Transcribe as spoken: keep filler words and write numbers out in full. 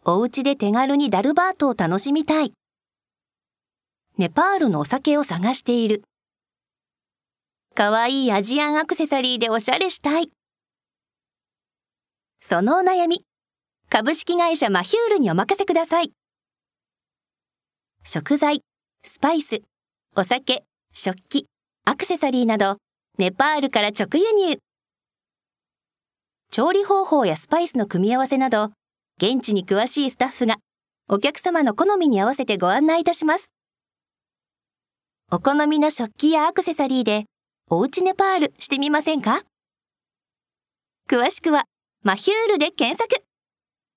お家で手軽にダルバートを楽しみたい。ネパールのお酒を探している。かわいいアジアンアクセサリーでおしゃれしたい。そのお悩み、株式会社マヒュールにお任せください。食材、スパイス、お酒、食器、アクセサリーなど、ネパールから直輸入。調理方法やスパイスの組み合わせなど、現地に詳しいスタッフがお客様の好みに合わせてご案内いたします。お好みの食器やアクセサリーでおうちネパールしてみませんか？詳しくはマヒュールで検索。